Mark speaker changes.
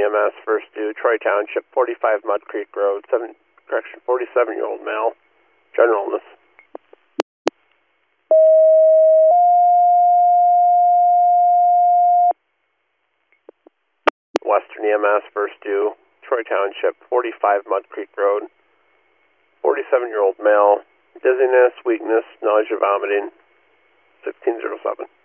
Speaker 1: EMS, first due, Troy Township, 45 Mud Creek Road, 47-year-old male, general illness. Western EMS, first due, Troy Township, 45 Mud Creek Road, 47-year-old male, dizziness, weakness, nausea, vomiting, 1607.